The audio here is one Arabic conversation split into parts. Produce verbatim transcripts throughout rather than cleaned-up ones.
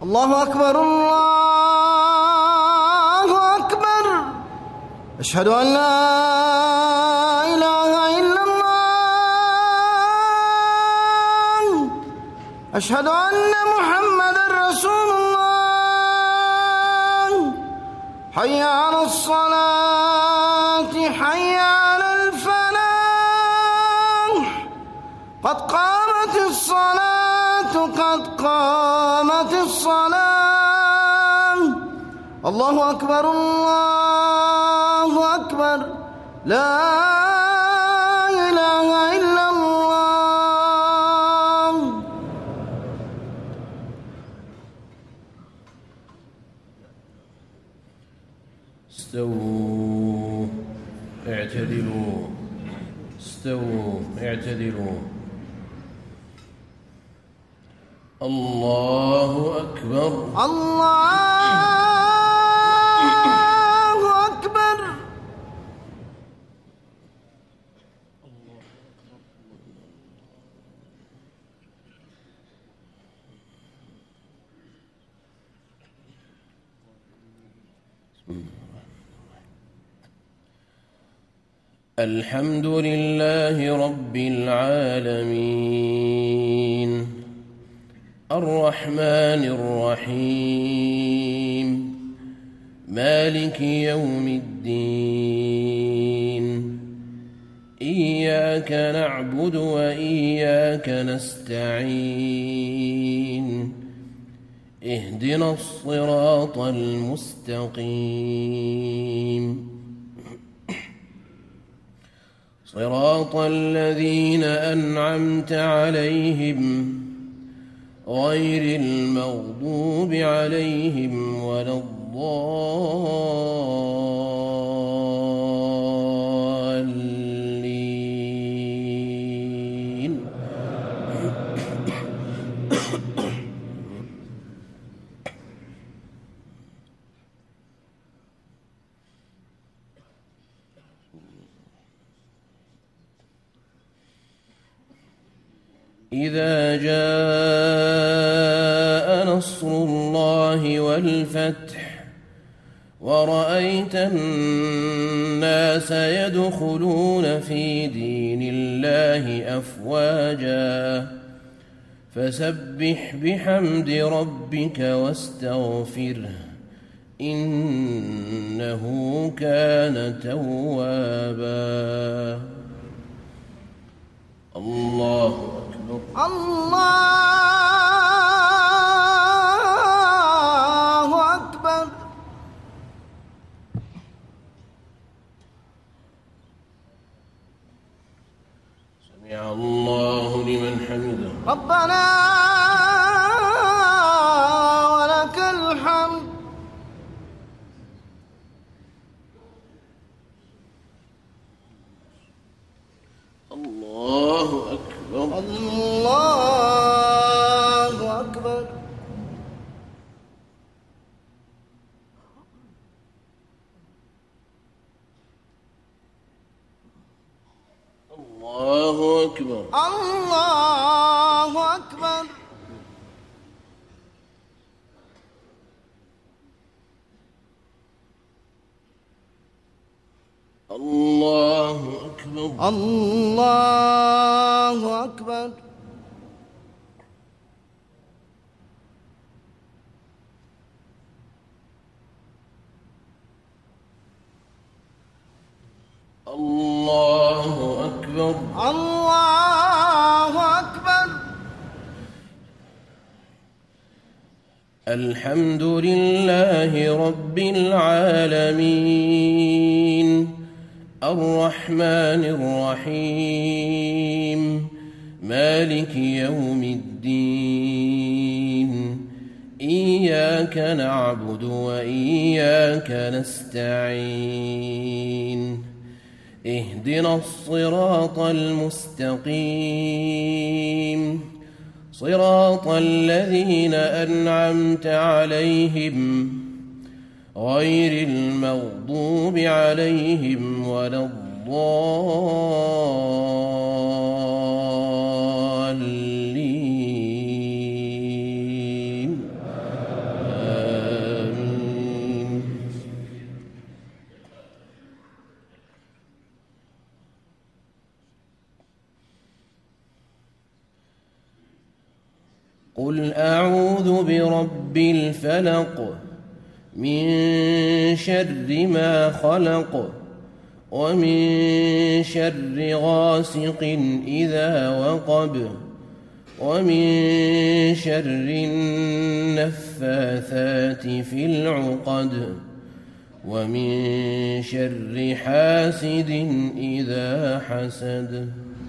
الله أكبر الله أكبر. أشهد أن لا إله إلا الله. أشهد أن محمدًا رسول الله. حي على الصلاة حي على الفلاح. قد قامت الصلاة قد قامت الصلاة. الله أكبر الله أكبر. لا إله إلا الله. استووا اعتدلوا استووا اعتدلوا. الله أكبر الله أكبر. الحمد لله رب العالمين الرحمن الرحيم مالك يوم الدين. إياك نعبد وإياك نستعين. اهدنا الصراط المستقيم صراط الذين أنعمت عليهم غير المغضوب عليهم ولا الضالين. إذا جاء نصر الله والفتح ورأيت الناس يدخلون في دين الله أفواجا فسبح بحمد ربك واستغفره إنه كان توابا. الله أكبر الله أكبر. سمع الله لمن حمده. ربنا ولك الحمد. الله أكبر الله أكبر. الله أكبر الله أكبر. الله أكبر الله أكبر. الله أكبر الله أكبر. الحمد لله رب العالمين الرحمن الرحيم مالك يوم الدين. إياك نعبد وإياك نستعين. اهدنا الصراط المستقيم صراط الذين أنعمت عليهم غير المغضوب عليهم ولا الضالين. أعوذ برب الفلق من شر ما خلق ومن شر غاسق إذا وقب ومن شر النفاثات في العقد ومن شر حاسد إذا حسد.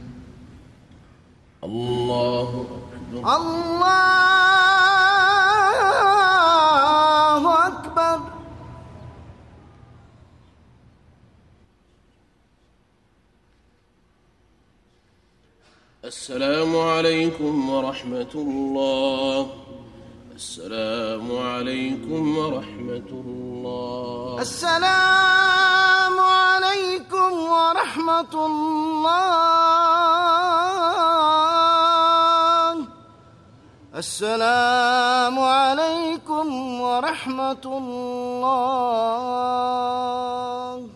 الله أكبر. الله أكبر. السلام عليكم ورحمة الله. السلام عليكم ورحمة الله. السلام عليكم ورحمة الله. السلام عليكم ورحمة الله.